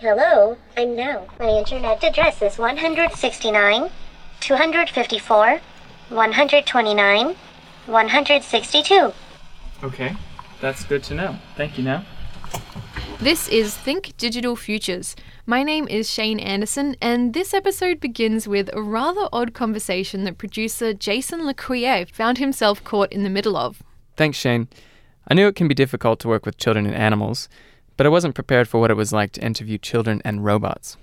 Hello, I'm Now. My internet address is 169, 254, 129, 162. Okay, that's good to know. Thank you, Now. This is Think Digital Futures. My name is Shane Anderson, and this episode begins with a rather odd conversation that producer Jason Lecuyer found himself caught in the middle of. Thanks, Shane. I knew it can be difficult to work with children and animals, but I wasn't prepared for what it was like to interview children and robots.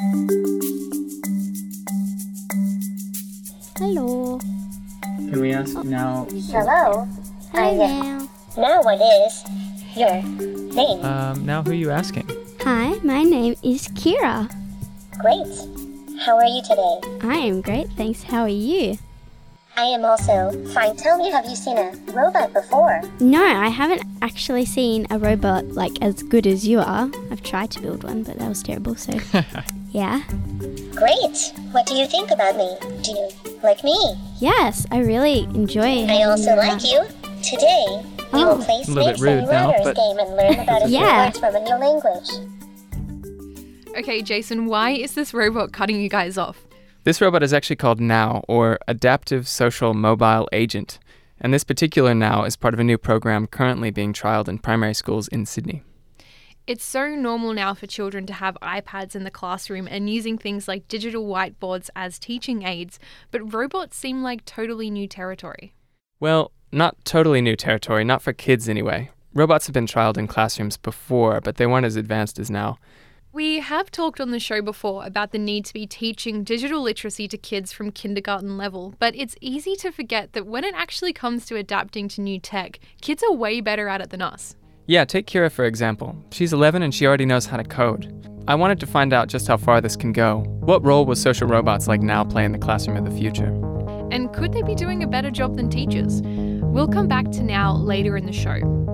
Hello. Can we ask Now? Hello. Hi now. Now what is your name? Now who are you asking? Hi, my name is Kira. Great. How are you today? I am great, thanks. How are you? I am also fine. Tell me, have you seen a robot before? No, I haven't actually seen a robot like as good as you are. I've tried to build one, but that was terrible, so yeah. Great. What do you think about me? Do you like me? Yes, I really enjoy I also like you. Today, we will play A little bit Snakes rude and now, Ladders but- game and learn about a few Yeah. words from a new language. Okay, Jason, why is this robot cutting you guys off? This robot is actually called Now, or Adaptive Social Mobile Agent, and this particular Now is part of a new program currently being trialed in primary schools in Sydney. It's so normal now for children to have iPads in the classroom and using things like digital whiteboards as teaching aids, but robots seem like totally new territory. Well, not totally new territory, not for kids anyway. Robots have been trialed in classrooms before, but they weren't as advanced as Now. We have talked on the show before about the need to be teaching digital literacy to kids from kindergarten level, but it's easy to forget that when it actually comes to adapting to new tech, kids are way better at it than us. Yeah, take Kira for example. She's 11 and she already knows how to code. I wanted to find out just how far this can go. What role will social robots like Now play in the classroom of the future? And could they be doing a better job than teachers? We'll come back to Now later in the show.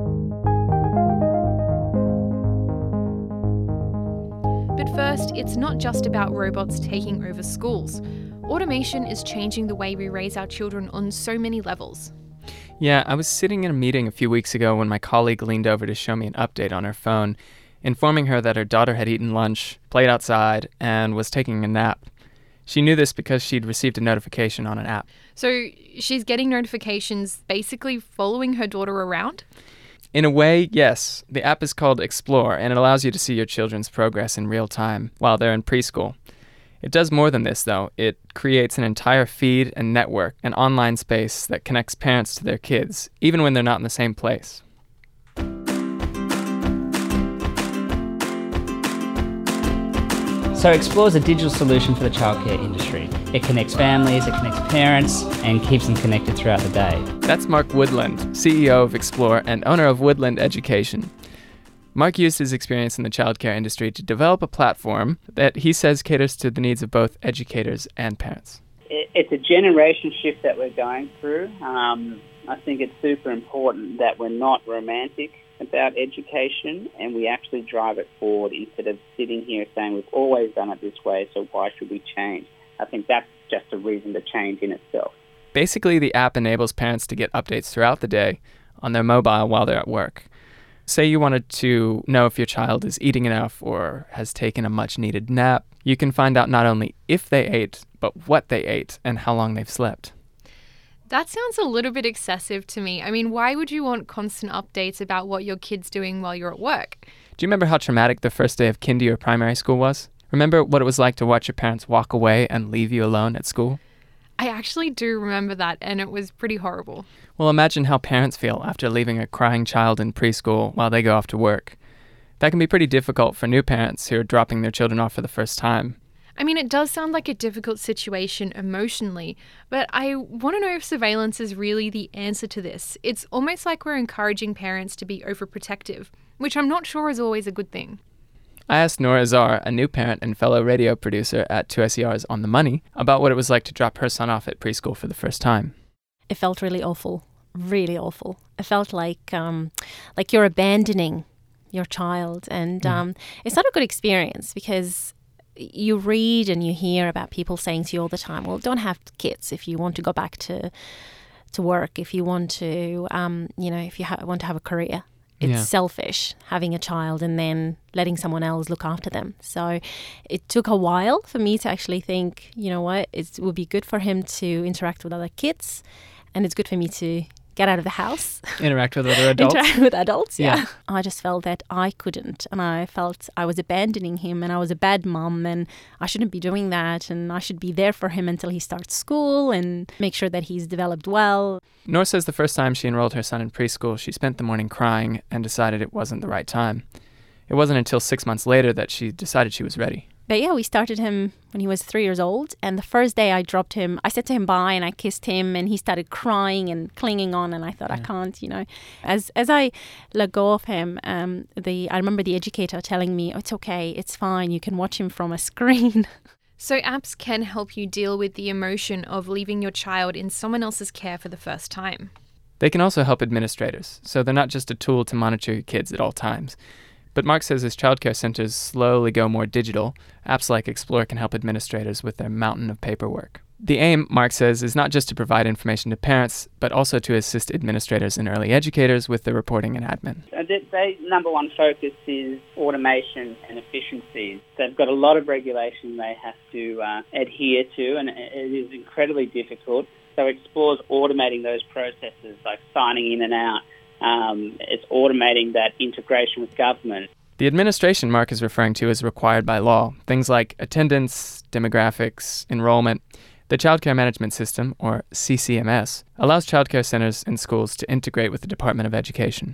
But first, it's not just about robots taking over schools. Automation is changing the way we raise our children on so many levels. Yeah, I was sitting in a meeting a few weeks ago when my colleague leaned over to show me an update on her phone, informing her that her daughter had eaten lunch, played outside, and was taking a nap. She knew this because she'd received a notification on an app. So she's getting notifications basically following her daughter around? In a way, yes. The app is called Explore, and it allows you to see your children's progress in real time while they're in preschool. It does more than this, though. It creates an entire feed and network, an online space that connects parents to their kids, even when they're not in the same place. So Explore is a digital solution for the childcare industry. It connects families, it connects parents, and keeps them connected throughout the day. That's Mark Woodland, CEO of Explore and owner of Woodland Education. Mark used his experience in the childcare industry to develop a platform that he says caters to the needs of both educators and parents. It's a generation shift that we're going through. I think it's super important that we're not romantic about education and we actually drive it forward instead of sitting here saying we've always done it this way, so why should we change? I think that's just a reason to change in itself. Basically, the app enables parents to get updates throughout the day on their mobile while they're at work. Say you wanted to know if your child is eating enough or has taken a much-needed nap, you can find out not only if they ate, but what they ate and how long they've slept. That sounds a little bit excessive to me. I mean, why would you want constant updates about what your kid's doing while you're at work? Do you remember how traumatic the first day of kindy or primary school was? Remember what it was like to watch your parents walk away and leave you alone at school? I actually do remember that, and it was pretty horrible. Well, imagine how parents feel after leaving a crying child in preschool while they go off to work. That can be pretty difficult for new parents who are dropping their children off for the first time. I mean, it does sound like a difficult situation emotionally, but I want to know if surveillance is really the answer to this. It's almost like we're encouraging parents to be overprotective, which I'm not sure is always a good thing. I asked Nora Azar, a new parent and fellow radio producer at 2SER's On the Money, about what it was like to drop her son off at preschool for the first time. It felt really awful, really awful. It felt like you're abandoning your child, and it's not a good experience because you read and you hear about people saying to you all the time, well, don't have kids if you want to go back to work, if you want to, if you want to have a career. It's selfish having a child and then letting someone else look after them. So it took a while for me to actually think, you know what, it would be good for him to interact with other kids, and it's good for me to get out of the house. Interact with other adults. Interact with adults, Yeah. yeah. I just felt that I couldn't, and I felt I was abandoning him, and I was a bad mum, and I shouldn't be doing that, and I should be there for him until he starts school and make sure that he's developed well. Nor says the first time she enrolled her son in preschool, she spent the morning crying and decided it wasn't the right time. It wasn't until 6 months later that she decided she was ready. But yeah, we started him when he was 3 years old. And the first day I dropped him, I said to him bye and I kissed him and he started crying and clinging on. And I thought, I can't, you know. As I let go of him, I remember the educator telling me, oh, it's okay, it's fine, you can watch him from a screen. So apps can help you deal with the emotion of leaving your child in someone else's care for the first time. They can also help administrators, so they're not just a tool to monitor your kids at all times. But Mark says as childcare centers slowly go more digital, apps like Explore can help administrators with their mountain of paperwork. The aim, Mark says, is not just to provide information to parents, but also to assist administrators and early educators with the reporting and admin. Their number one focus is automation and efficiencies. They've got a lot of regulation they have to adhere to, and it is incredibly difficult. So Explore's automating those processes, like signing in and out. It's automating that integration with government. The administration Mark is referring to is required by law. Things like attendance, demographics, enrollment. The Childcare Management System, or CCMS, allows childcare centers and schools to integrate with the Department of Education.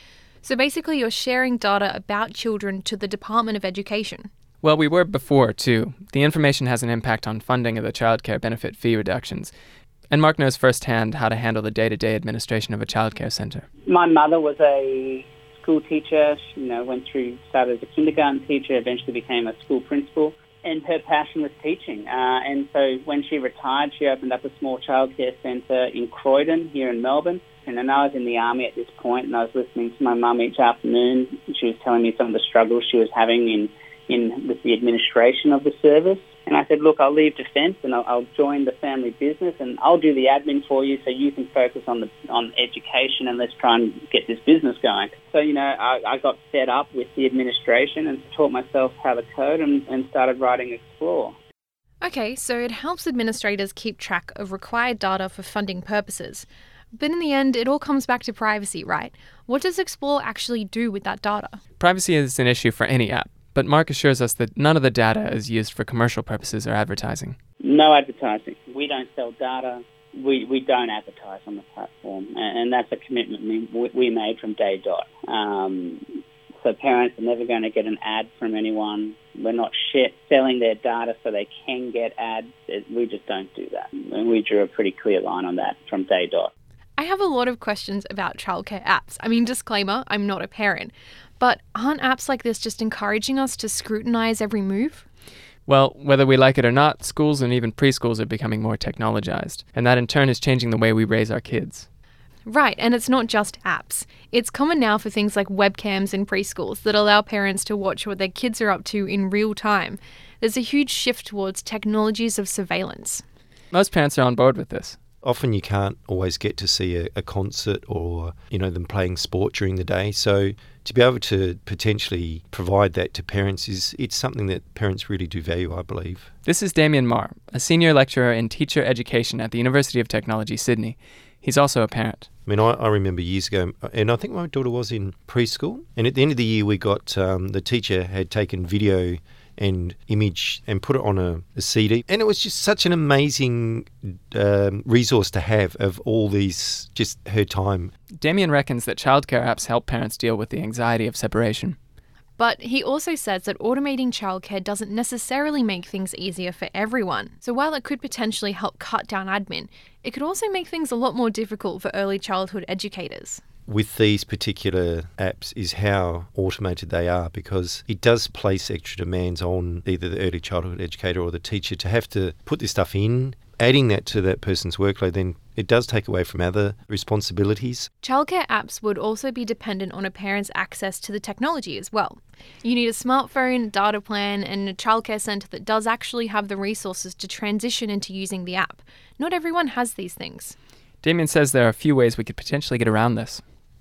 So basically you're sharing data about children to the Department of Education. Well, we were before, too. The information has an impact on funding of the childcare benefit fee reductions. And Mark knows firsthand how to handle the day-to-day administration of a childcare centre. My mother was a school teacher. She, started as a kindergarten teacher, eventually became a school principal. And her passion was teaching. And so when she retired, she opened up a small childcare centre in Croydon, here in Melbourne. And then I was in the army at this point, and I was listening to my mum each afternoon. She was telling me some of the struggles she was having with the administration of the service. And I said, look, I'll leave defence and I'll join the family business and I'll do the admin for you so you can focus on education and let's try and get this business going. So, I got set up with the administration and taught myself how to code and started writing Explore. Okay, so it helps administrators keep track of required data for funding purposes. But in the end, it all comes back to privacy, right? What does Explore actually do with that data? Privacy is an issue for any app. But Mark assures us that none of the data is used for commercial purposes or advertising. No advertising. We don't sell data. We don't advertise on the platform. And that's a commitment we made from day dot. So parents are never going to get an ad from anyone. We're not selling their data so they can get ads. We just don't do that. And we drew a pretty clear line on that from day dot. I have a lot of questions about childcare apps. I mean, disclaimer, I'm not a parent. But aren't apps like this just encouraging us to scrutinize every move? Well, whether we like it or not, schools and even preschools are becoming more technologized, and that in turn is changing the way we raise our kids. Right, and it's not just apps. It's common now for things like webcams in preschools that allow parents to watch what their kids are up to in real time. There's a huge shift towards technologies of surveillance. Most parents are on board with this. Often you can't always get to see a concert or, them playing sport during the day. So to be able to potentially provide that to parents it's something that parents really do value, I believe. This is Damien Marr, a senior lecturer in teacher education at the University of Technology, Sydney. He's also a parent. I mean, I remember years ago, and I think my daughter was in preschool, and at the end of the year we got, the teacher had taken video and image and put it on a CD. And it was just such an amazing resource to have of all these, just her time. Damien reckons that childcare apps help parents deal with the anxiety of separation. But he also says that automating childcare doesn't necessarily make things easier for everyone. So while it could potentially help cut down admin, it could also make things a lot more difficult for early childhood educators. With these particular apps is how automated they are, because it does place extra demands on either the early childhood educator or the teacher to have to put this stuff in. Adding that to that person's workload, then it does take away from other responsibilities. Childcare apps would also be dependent on a parent's access to the technology as well. You need a smartphone, data plan, and a childcare centre that does actually have the resources to transition into using the app. Not everyone has these things. Damien says there are a few ways we could potentially get around this.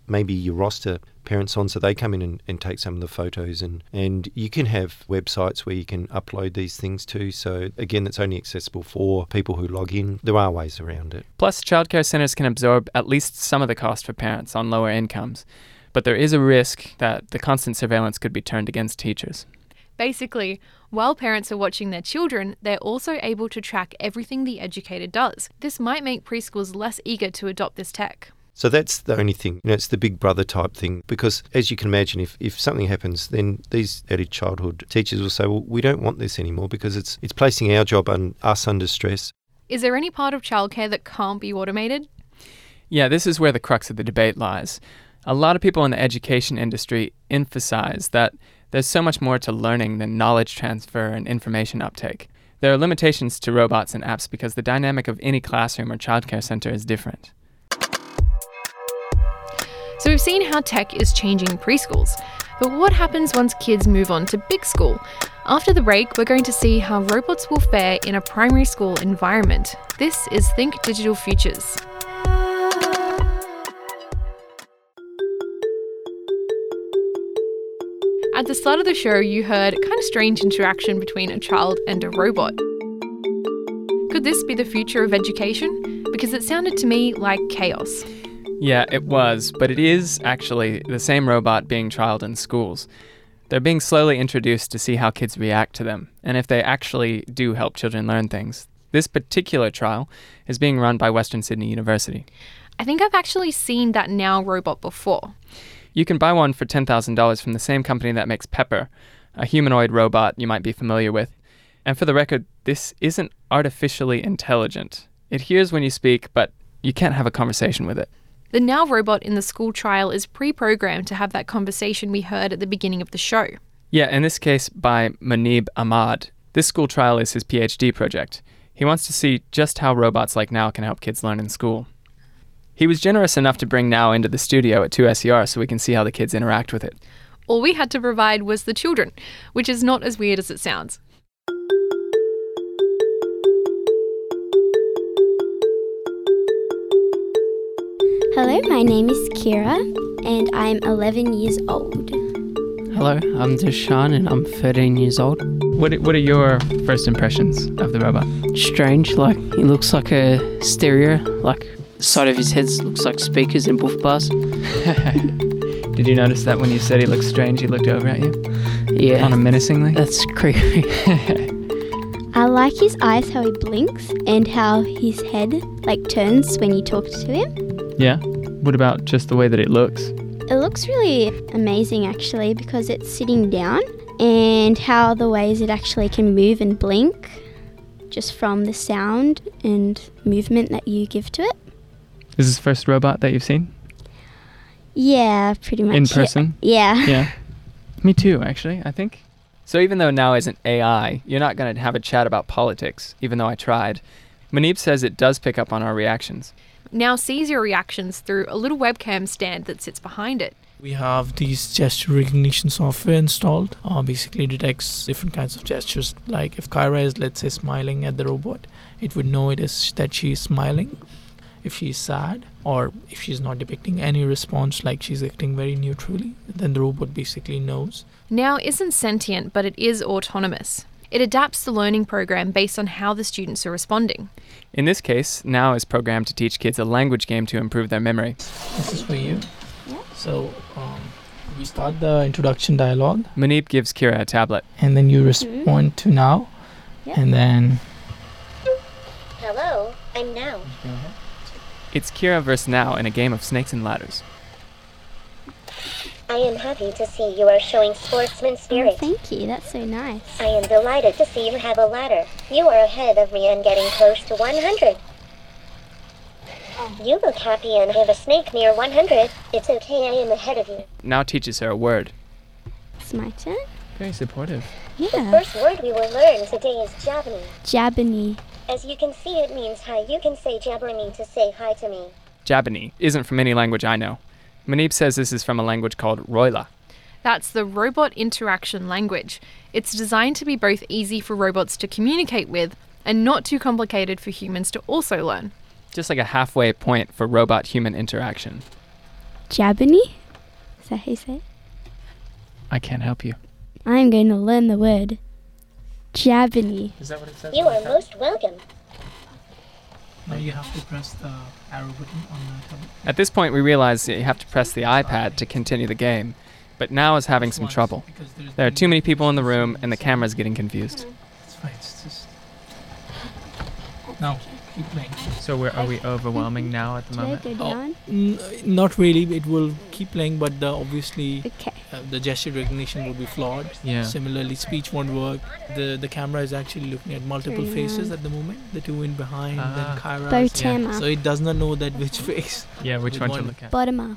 maybe your roster parents on so they come in and take some of the photos, and you can have websites where you can upload these things to. So again, it's only accessible for people who log in. There are ways around it. Plus, childcare centres can absorb at least some of the cost for parents on lower incomes. But there is a risk that the constant surveillance could be turned against teachers. Basically, while parents are watching their children, they're also able to track everything the educator does. This might make preschools less eager to adopt this tech. So that's the only thing. It's the big brother type thing, because as you can imagine, if something happens, then these early childhood teachers will say, well, we don't want this anymore because it's placing our job and us under stress. Is there any part of childcare that can't be automated? Yeah, this is where the crux of the debate lies. A lot of people in the education industry emphasize that there's so much more to learning than knowledge transfer and information uptake. There are limitations to robots and apps because the dynamic of any classroom or childcare center is different. So we've seen how tech is changing preschools. But what happens once kids move on to big school? After the break, we're going to see how robots will fare in a primary school environment. This is Think Digital Futures. At the start of the show, you heard a kind of strange interaction between a child and a robot. Could this be the future of education? Because it sounded to me like chaos. Yeah, it was, but it is actually the same robot being trialed in schools. They're being slowly introduced to see how kids react to them, and if they actually do help children learn things. This particular trial is being run by Western Sydney University. I think I've actually seen that Now robot before. You can buy one for $10,000 from the same company that makes Pepper, a humanoid robot you might be familiar with. And for the record, this isn't artificially intelligent. It hears when you speak, but you can't have a conversation with it. The Now robot in the school trial is pre-programmed to have that conversation we heard at the beginning of the show. Yeah, in this case by Munib Ahmad. This school trial is his PhD project. He wants to see just how robots like Now can help kids learn in school. He was generous enough to bring Now into the studio at 2SER so we can see how the kids interact with it. All we had to provide was the children, which is not as weird as it sounds. Hello, my name is Kira and I'm 11 years old. Hello, I'm Deshaun and I'm 13 years old. What are your first impressions of the robot? Strange, like he looks like a stereo, like the side of his head looks like speakers and buff bars. Did you notice that when you said he looked strange, he looked over at you? Yeah. Kind of menacingly? That's creepy. I like his eyes, how he blinks, and how his head turns when you talk to him. Yeah? What about just the way that it looks? It looks really amazing actually because it's sitting down, and how the ways it actually can move and blink just from the sound and movement that you give to it. Is this the first robot that you've seen? Yeah, pretty much. In person? Yeah. Yeah. Me too, actually, I think. So even though Now isn't AI, you're not going to have a chat about politics, even though I tried. Munib says it does pick up on our reactions. Now sees your reactions through a little webcam stand that sits behind it. We have these gesture recognition software installed. Basically detects different kinds of gestures. Like if Kyra is, let's say, smiling at the robot, it would know that she is smiling. If she's sad, or if she's not depicting any response, like she's acting very neutrally, then the robot basically knows. Now isn't sentient, but it is autonomous. It adapts the learning program based on how the students are responding. In this case, Now is programmed to teach kids a language game to improve their memory. This is for you. Yeah. So we start the introduction dialogue. Munib gives Kira a tablet. And then you respond to Now. Yeah. And then... Hello, I'm Now. It's Kira versus Now in a game of snakes and ladders. I am happy to see you are showing sportsman spirit. Oh, thank you, that's so nice. I am delighted to see you have a ladder. You are ahead of me and getting close to 100. You look happy and have a snake near 100. It's okay, I am ahead of you. Now teaches her a word. It's my turn? Very supportive. Yeah. The first word we will learn today is Jabani. Jabani. As you can see, it means hi. You can say Jabani to say hi to me. Jabani isn't from any language I know. Munib says this is from a language called Roila. That's the robot interaction language. It's designed to be both easy for robots to communicate with and not too complicated for humans to also learn. Just like a halfway point for robot-human interaction. Jabony? Is that how you say it? I can't help you. I'm going to learn the word. Jabony. Is that what it says? You are most welcome. Now you have to press the arrow button on the tablet. At this point, we realize that you have to press the iPad to continue the game, but Now is having some trouble. There are too many people in the room, and the camera's getting confused. It's fine. It's just... Now, keep playing. So are we overwhelming Now at the Should I moment? go down? Not really. It will keep playing, but obviously Okay. the gesture recognition will be flawed. Yeah. Similarly, speech won't work. The camera is actually looking at multiple Turn faces around. at the moment. The two in behind, then Kyra. Botama. So it does not know that which face. Yeah, which With one to one- look at? Botama.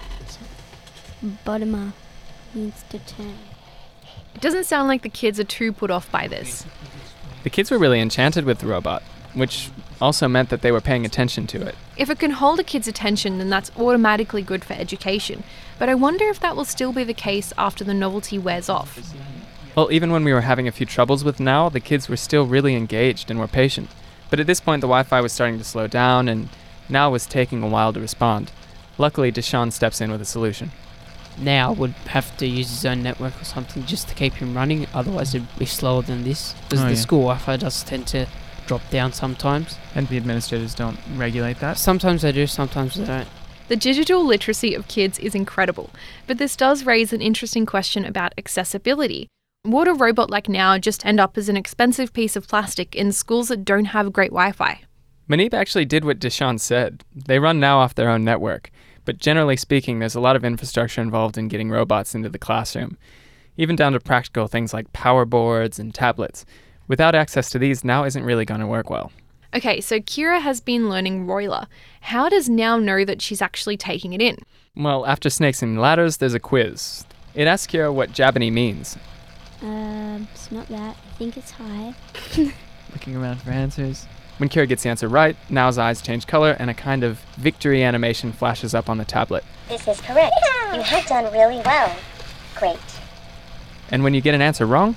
Botama needs to turn. It doesn't sound like the kids are too put off by this. The kids were really enchanted with the robot, which also meant that they were paying attention to it. If it can hold a kid's attention, then that's automatically good for education. But I wonder if that will still be the case after the novelty wears off. Well, even when we were having a few troubles with Now, the kids were still really engaged and were patient. But at this point, the Wi-Fi was starting to slow down, and Now was taking a while to respond. Luckily, Deshaun steps in with a solution. Now would have to use his own network or something just to keep him running, otherwise it'd be slower than this. Because the school Wi-Fi does tend to drop down sometimes. And the administrators don't regulate that? Sometimes they do, sometimes they don't. The digital literacy of kids is incredible, but this does raise an interesting question about accessibility. Would a robot like Now just end up as an expensive piece of plastic in schools that don't have great Wi-Fi? Manib actually did what Deshaun said. They run Now off their own network. But generally speaking, there's a lot of infrastructure involved in getting robots into the classroom, even down to practical things like power boards and tablets. Without access to these, Now isn't really going to work well. Okay, so Kira has been learning Roiler. How does Now know that she's actually taking it in? Well, after Snakes and Ladders, there's a quiz. It asks Kira what Jabony means. It's not that. I think it's high. Looking around for answers. When Kira gets the answer right, Now's eyes change color and a kind of victory animation flashes up on the tablet. This is correct. You have done really well. Great. And when you get an answer wrong,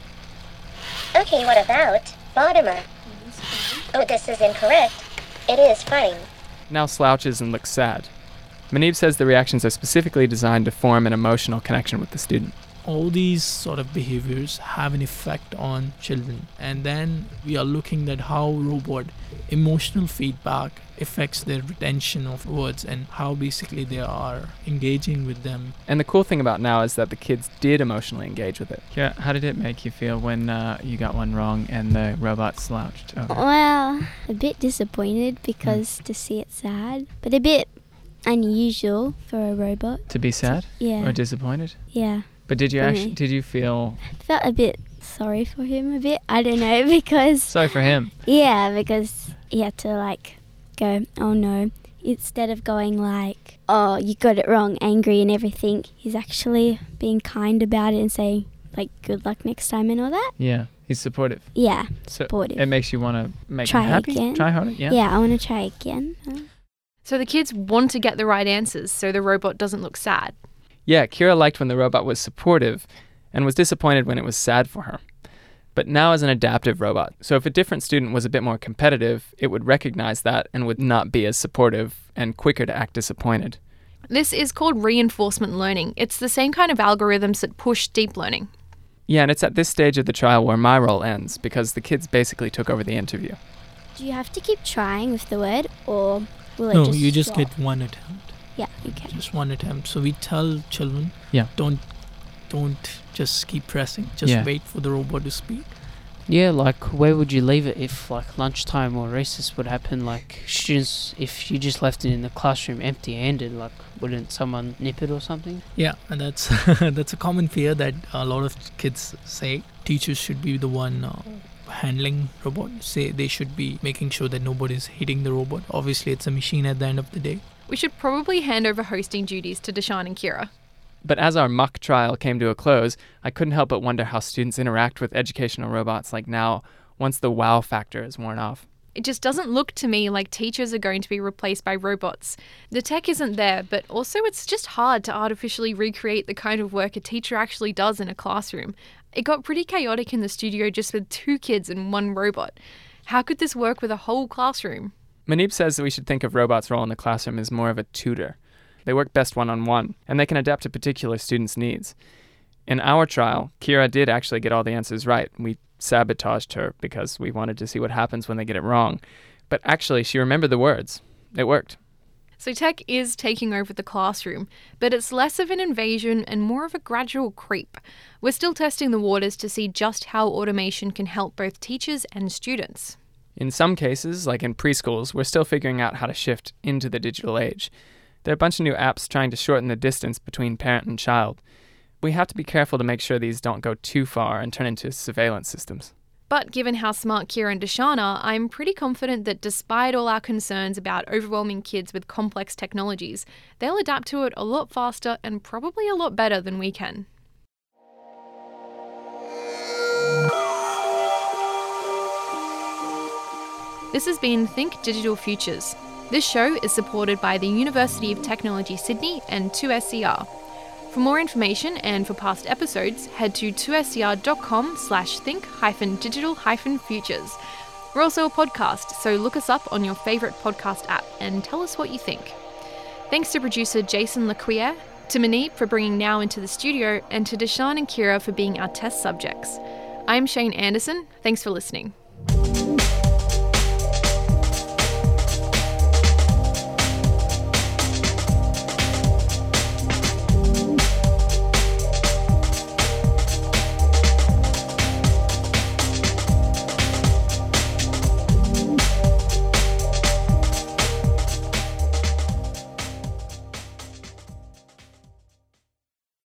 Okay, what about Bottomer? Oh, this is incorrect. It is fine. Now slouches and looks sad. Manib says the reactions are specifically designed to form an emotional connection with the student. All these sort of behaviors have an effect on children, and then we are looking at how robot emotional feedback affects their retention of words and how basically they are engaging with them. And the cool thing about Now is that the kids did emotionally engage with it. Yeah, how did it make you feel when you got one wrong and the robot slouched over? Well, a bit disappointed because to see it sad, but a bit unusual for a robot. To be sad? Yeah. Or disappointed? Yeah. But did you For actually me. did you feel Felt a bit sorry for him a bit. I don't know because sorry for him? yeah, because he had to like go, oh no. Instead of going like, oh, you got it wrong, angry and everything, he's actually being kind about it and saying like good luck next time and all that. Yeah, he's supportive. Yeah, So supportive. it makes you want to make Try him happy? again. Try harder? Yeah. Yeah, I want to try again. So the kids want to get the right answers so the robot doesn't look sad. Yeah, Kira liked when the robot was supportive and was disappointed when it was sad for her. But Now is an adaptive robot, so if a different student was a bit more competitive, it would recognize that and would not be as supportive and quicker to act disappointed. This is called reinforcement learning. It's the same kind of algorithms that push deep learning. Yeah, and it's at this stage of the trial where my role ends, because the kids basically took over the interview. Do you have to keep trying with the word or will it No, just you just drop? get one attempt. Yeah, okay. Just one attempt. So we tell children, Yeah. don't just keep pressing. Just Yeah. wait for the robot to speak. Yeah, like where would you leave it if like lunchtime or recess would happen? Like students, if you just left it in the classroom empty-handed, like wouldn't someone nip it or something? Yeah, and that's that's a common fear that a lot of kids say. Teachers should be the one handling robot. Say they should be making sure that nobody's hitting the robot. Obviously, it's a machine at the end of the day. We should probably hand over hosting duties to Deshaun and Kira. But as our mock trial came to a close, I couldn't help but wonder how students interact with educational robots like Now once the wow factor is worn off. It just doesn't look to me like teachers are going to be replaced by robots. The tech isn't there, but also it's just hard to artificially recreate the kind of work a teacher actually does in a classroom. It got pretty chaotic in the studio just with 2 kids and 1 robot. How could this work with a whole classroom? Manib says that we should think of robots' role in the classroom as more of a tutor. They work best one-on-one, and they can adapt to particular students' needs. In our trial, Kira did actually get all the answers right. We sabotaged her because we wanted to see what happens when they get it wrong. But actually, she remembered the words. It worked. So tech is taking over the classroom, but it's less of an invasion and more of a gradual creep. We're still testing the waters to see just how automation can help both teachers and students. In some cases, like in preschools, we're still figuring out how to shift into the digital age. There are a bunch of new apps trying to shorten the distance between parent and child. We have to be careful to make sure these don't go too far and turn into surveillance systems. But given how smart Kira and Deshawn are, I'm pretty confident that despite all our concerns about overwhelming kids with complex technologies, they'll adapt to it a lot faster and probably a lot better than we can. This has been Think Digital Futures. This show is supported by the University of Technology Sydney and 2SER. For more information and for past episodes, head to 2ser.com/think-digital-futures. We're also a podcast, so look us up on your favourite podcast app and tell us what you think. Thanks to producer Jason Lequier, to Manip for bringing Now into the studio, and to Deshawn and Kira for being our test subjects. I'm Shane Anderson. Thanks for listening.